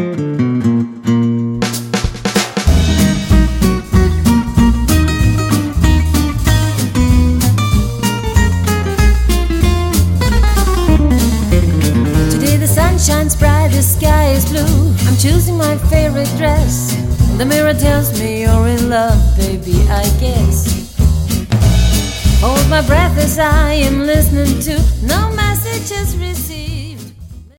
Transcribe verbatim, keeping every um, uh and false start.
Shines bright, the sky is blue. I'm choosing my favorite dress. The mirror tells me you're in love, baby, I guess. Hold my breath as I am listening to no messages received.